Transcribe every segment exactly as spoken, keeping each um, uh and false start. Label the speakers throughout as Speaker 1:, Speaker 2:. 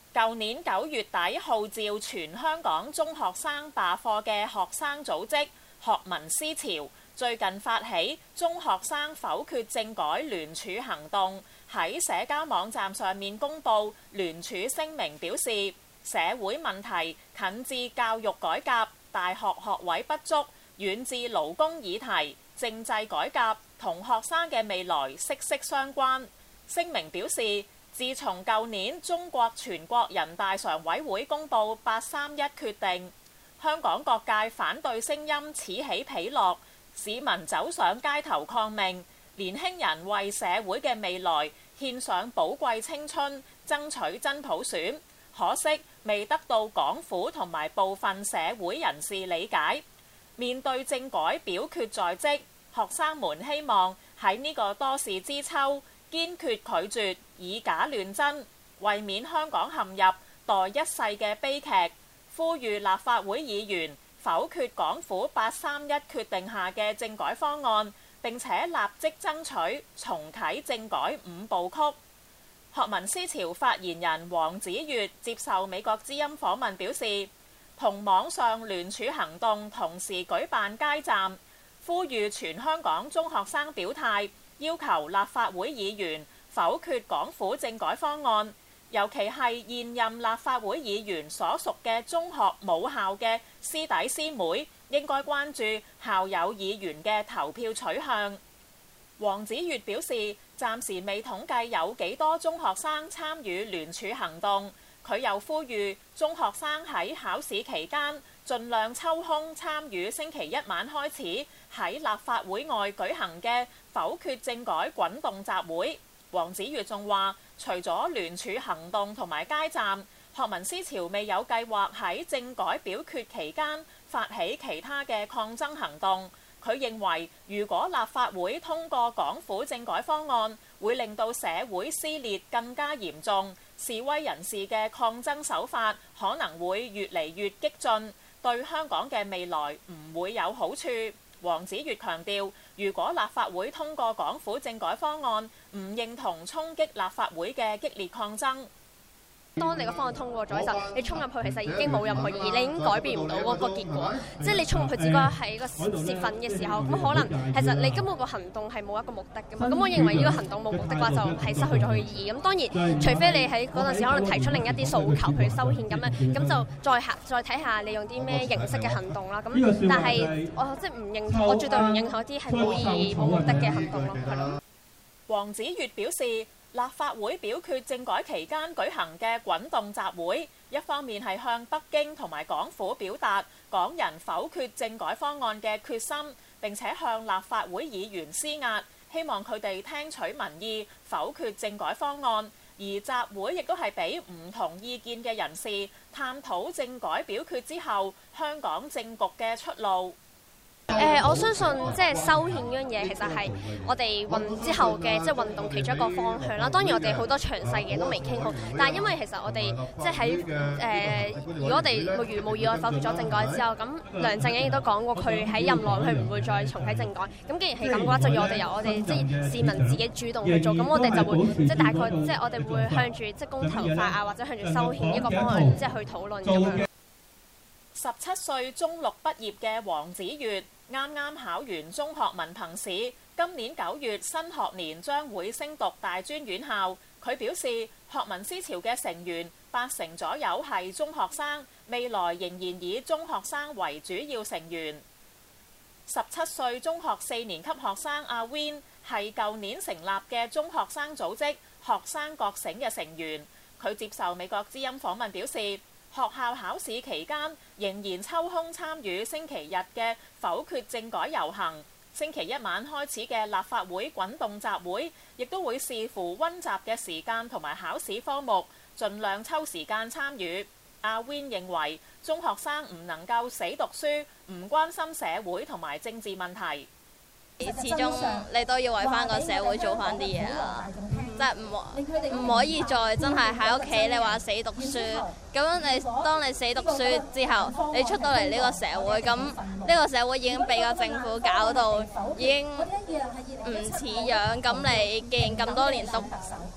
Speaker 1: 舊年九月底號召全香港中學生罷課嘅學生組織學民思潮，最近發起中學生否決政改聯署行動，喺社交網站上面公佈聯署聲明，表示社會問題近至教育改革、大學學位不足，遠至勞工議題、政制改革，同學生嘅未來息息相關。聲明表示，自從舊年中國全國人大常委會公佈八三一決定，香港各界反對聲音此起彼落，市民走上街頭抗命，年輕人為社會嘅未來獻上寶貴青春，爭取真普選。可惜未得到港府同埋部分社會人士理解。面對政改表決在即，學生們希望喺呢個多事之秋堅決拒絕以假亂真，為免香港陷入代一世嘅悲劇，呼籲立法會議員否決港府八三一決定下嘅政改方案，並且立即爭取重啟政改五部曲。學民思潮發言人黃子悅接受美國之音訪問表示，同網上聯署行動同時舉辦街站，呼籲全香港中學生表態，要求立法會議員否決港府政改方案，尤其係現任立法會議員所屬嘅中學母校嘅師弟師妹，應該關注校友議員嘅投票取向。黃子悅表示，暫時未統計有幾多中學生參與聯署行動。佢又呼籲中學生喺考試期間盡量抽空參與星期一晚開始喺立法會外舉行嘅否決政改滾動集會。黃子悅仲話，除咗聯署行動同埋街站，學民思潮未有計劃喺政改表決期間發起其他嘅抗爭行動。佢認為，如果立法會通過港府政改方案，會令到社會撕裂更加嚴重，示威人士嘅抗爭手法可能會越嚟越激進，對香港嘅未來唔會有好處。黃子悅強調，如果立法會通過港府政改方案，唔認同衝擊立法會嘅激烈抗爭。
Speaker 2: 當你個方案通過咗嘅時候，你衝入去其實已經冇任何意義，你已經改變唔到嗰個結果。即係你衝入去只不過係個洩憤嘅時候，咁可能其實你根本個行動係冇一個目的㗎嘛。咁我認為呢個行動冇目的嘅話，就係失去咗佢嘅意義。咁當然，除非你喺嗰陣時可能提出另一啲訴求，譬如修憲咁樣，咁就再下再睇下你用啲咩形式嘅行動啦。咁但係我即係唔認同，我絕對唔認同一啲係冇意義、冇目的嘅行動咯。係咯。
Speaker 1: 黃子悅表示，立法會表決政改期間舉行嘅滾動集會，一方面係向北京同埋港府表達港人否決政改方案嘅決心，並且向立法會議員施壓，希望佢哋聽取民意，否決政改方案。而集會亦都係俾唔同意見嘅人士探討政改表決之後香港政局嘅出路。
Speaker 2: 誒、呃，我相信即係修憲呢樣嘢，其實係我哋運之後嘅即係運動其中一個方向啦。當然我哋好多詳細嘢都未傾好，但係因為其實我哋即係喺誒，如果我哋如無意外否決咗政改之後，咁梁振英亦都講過佢喺任內佢唔會再重啟政改。咁既然係咁嘅話，就要我哋由我哋即係市民自己主動去做。咁我哋就會即係大概即係我哋會向住即係公投法啊，或者向住修憲一個方向即係去討論咁樣。
Speaker 1: 十七歲中六畢業嘅黃子悅，啱啱考完中學文憑試，今年九月新學年將會升讀大專院校。佢表示，學民思潮嘅成員八成左右係中學生，未來仍然以中學生為主要成員。十七歲中學四年級學生阿 Win 係舊年成立嘅中學生組織學生覺醒嘅成員。佢接受美國之音訪問表示，學校考試期間仍然抽空參與星期日嘅否決政改遊行，星期一晚開始嘅立法會滾動集會，亦都會視乎溫習嘅時間同埋考試科目，盡量抽時間參與。阿 Win 認為中學生唔能夠死讀書，唔關心社會同埋政治問題。
Speaker 3: 始終你都要為翻個社會做翻啲嘢啦，即係唔唔可以再真係喺屋企你話死讀書，咁樣你當你死讀書之後，你出到嚟呢個社會，咁呢個社會已經俾個政府搞到已經唔似樣，咁你既然咁多年讀讀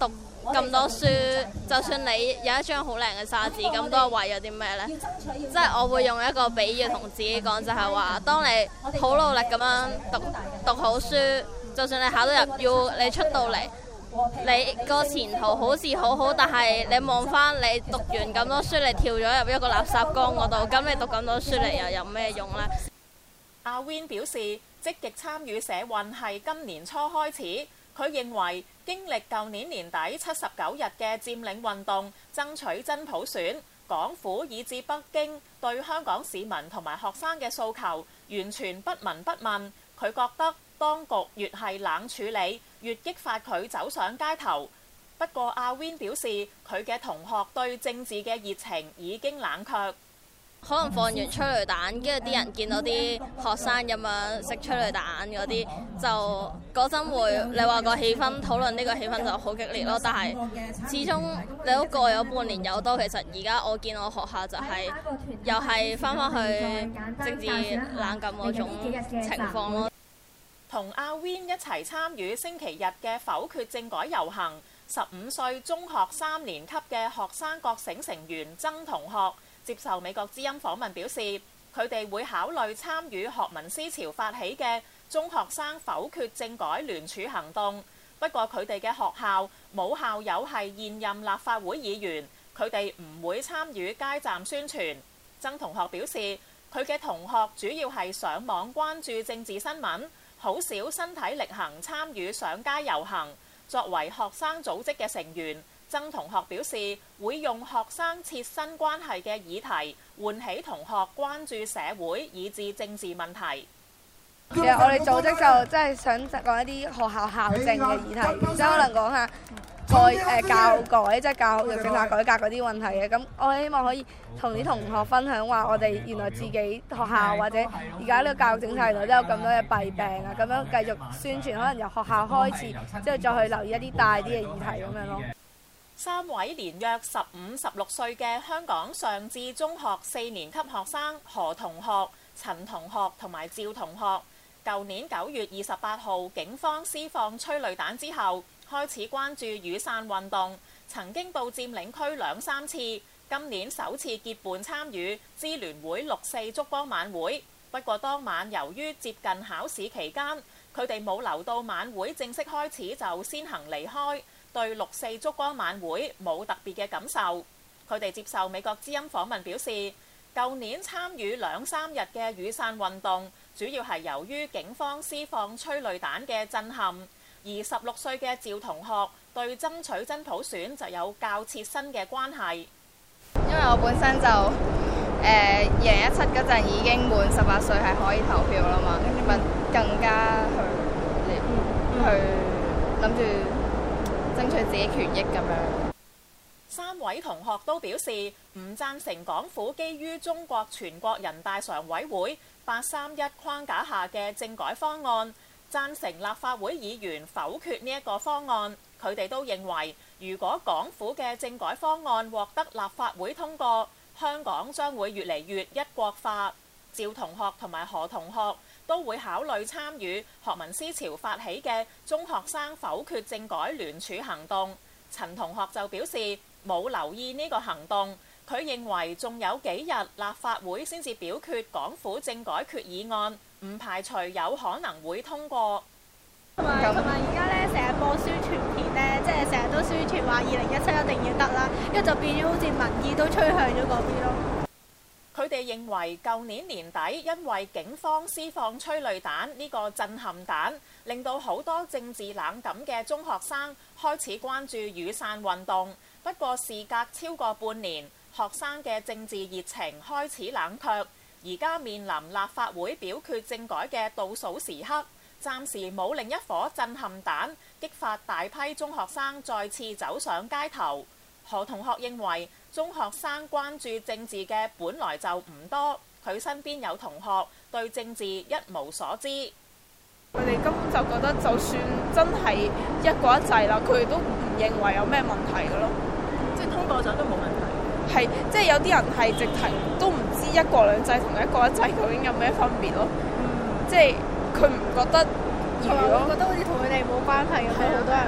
Speaker 3: 咁多書，就算你有一張好靚嘅沙紙，咁都係為咗啲咩呢？即係我會用一個比喻同自己講，就係話，當你好努力咁樣讀讀好書，就算你考到入 U， 你出到嚟，你個前途好似好好，但係你望翻你讀完咁多書，你跳咗入一個垃圾缸嗰度，咁你讀咁多書嚟又有咩用呢？
Speaker 1: 阿 Win 表示，積極參與社運係今年初開始。佢認為經歷舊年年底七十九日嘅佔領運動，爭取真普選，港府以至北京對香港市民同埋學生嘅訴求完全不聞不問。佢覺得當局越係冷處理，越激發佢走上街頭。不過阿 Win 表示，佢嘅同學對政治嘅熱情已經冷卻。
Speaker 3: 可能放完催淚彈，跟住啲人見到啲學生咁樣食催淚彈嗰啲，就嗰陣會你話個氣氛討論呢個氣氛就好激烈咯。但係始終你都過咗半年有多，其實而家我見我學校就係、是、又係翻返去政治冷感嗰種情況咯。
Speaker 1: 同阿 Win 一齊參與星期日嘅否決政改遊行，十五歲中學三年級嘅學生覺醒成員曾同學接受美國之音訪問表示，佢哋會考慮參與學民思潮發起嘅中學生否決政改聯署行動。不過佢哋嘅學校冇校友係現任立法會議員，佢哋唔會參與街站宣傳。曾同學表示，佢嘅同學主要係上網關注政治新聞，好少身體力行參與上街遊行。作為學生組織嘅成員，曾同學表示會用學生切身關係嘅議題喚起同學關注社會以至政治問題。
Speaker 4: 其實我哋組織就真係想講一啲學校校政嘅議題，即係可能講下個誒教改，即係教育政策改革嗰啲問題嘅。咁我希望可以同啲同學分享話，我哋原來自己學校或者而家呢個教育政策原來都有咁多嘅弊病啊，咁樣繼續宣傳，可能由學校開始，之後再去留意一啲大啲嘅議題咁樣咯。
Speaker 1: 三位年約十五、十六歲嘅香港上智中學四年級學生何同學、陳同學同埋趙同學，舊年九月二十八號警方施放催淚彈之後，開始關注雨傘運動，曾經到佔領區兩三次，今年首次結伴參與支聯會六四燭光晚會。不過當晚由於接近考試期間，佢哋冇留到晚會正式開始就先行離開，對六四燭光晚會冇特別嘅感受。佢哋接受美國之音訪問表示，舊年參與兩三日嘅雨傘運動，主要係由於警方施放催淚彈嘅震撼。而十六歲嘅趙同學對爭取真普選就有較切身嘅關係。
Speaker 5: 因為我本身就誒二零一七嗰陣已經滿十八歲係可以投票啦嘛，跟住咪更加去去諗住爭取自己權益咁樣。
Speaker 1: 三位同學都表示唔贊成港府基於中國全國人大常委會八三一框架下嘅政改方案，贊成立法會議員否決呢一個方案。佢哋都認為，如果港府嘅政改方案獲得立法會通過，香港將會越嚟越一國化。趙同學同埋何同學都會考慮參與學民思潮發起嘅中學生否決政改聯署行動。陳同學就表示冇留意呢個行動，佢認為仲有幾日立法會先至表決港府政改決議案，唔排除有可能會通過。
Speaker 6: 同埋同埋而家咧成日播宣傳片咧，即係成日都宣傳話二零一七一定要得啦，跟住就變咗好似民意都趨向咗嗰邊咯。
Speaker 1: 佢哋認為舊年年底因為警方施放催淚彈呢個震撼彈，令到好多政治冷感嘅中學生開始關注雨傘運動。不過事隔超過半年，學生嘅政治熱情開始冷卻，而家面臨立法會表決政改嘅倒數時刻，暫時冇另一顆震撼彈激發大批中學生再次走上街頭。何同學認為中學生關注政治嘅本來就唔多，佢身邊有同學對政治一無所知。
Speaker 7: 佢哋根本就覺得就算真係一國一制啦，佢哋都唔認為有咩問題嘅咯。
Speaker 1: 即係通過咗都冇問題。
Speaker 7: 係，即係有啲人係直情都唔知一國兩制同一國一制究竟有咩分別咯。嗯、即係佢唔覺得，如果
Speaker 6: 覺得好似同佢哋冇關係咁樣，好多人都。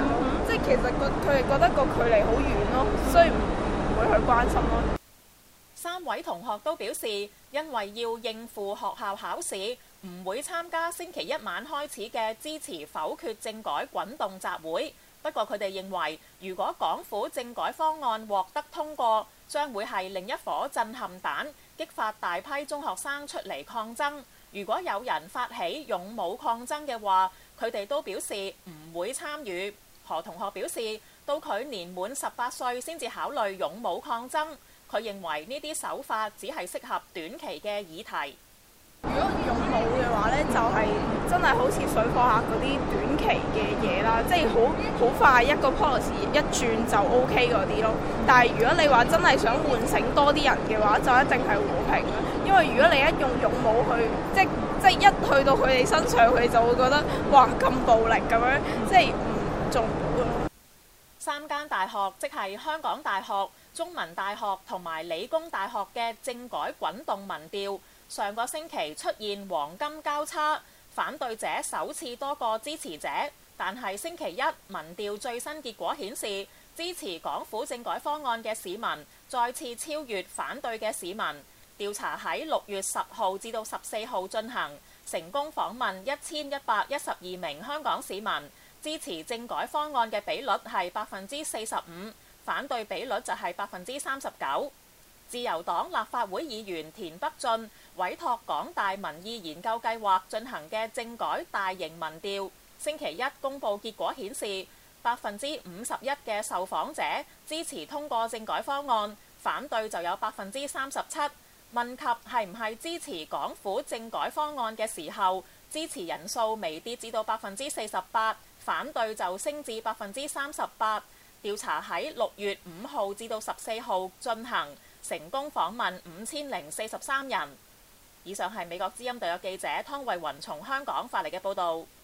Speaker 7: 即係其實個佢哋覺得個距離好遠咯，所以唔唔會去關心咯。
Speaker 1: 三位同學都表示，因為要應付學校考試，唔會參加星期一晚開始嘅支持否決政改滾動集會。不過佢哋認為，如果港府政改方案獲得通過，將會係另一顆震撼彈，激發大批中學生出嚟抗爭。如果有人發起勇武抗爭嘅話，佢哋都表示唔會參與。何同學表示，到佢年滿十八歲先至考慮勇武抗爭。佢認為呢啲手法只係適合短期嘅議題。
Speaker 7: 如果勇武嘅話呢，就係、是、真係好似水貨客嗰啲短期嘅嘢啦，即係好好快一個 policy 一轉就 O K 嗰啲咯。但係如果你話真係想喚醒多啲人嘅話，就一定係和平啦。因為如果你一用勇武去，即即一去到佢哋身上，佢哋就會覺得哇咁暴力咁樣，即係唔做唔到咯。
Speaker 1: 三間大學，即係香港大學、中文大學同埋理工大學嘅政改滾動民調，上個星期出現黃金交叉，反對者首次多過支持者。但係星期一民調最新結果顯示，支持港府政改方案嘅市民再次超越反對嘅市民。調查喺六月十號至到十四號進行，成功訪問一千一百一十二名香港市民。支持政改方案嘅比率係百分之四十五，反對比率就係百分之三十九。自由黨立法會議員田北俊委託港大民意研究計劃進行嘅政改大型民調，星期一公佈結果顯示，百分之五十一嘅受訪者支持通過政改方案，反對就有百分之三十七。問及係唔係支持港府政改方案嘅時候，支持人數微跌至到百分之四十八，反對就升至百分之三十八。調查喺六月五號至到十四號進行，成功訪問五千零四十三人。以上係美國之音特約記者湯慧雲從香港發嚟嘅報導。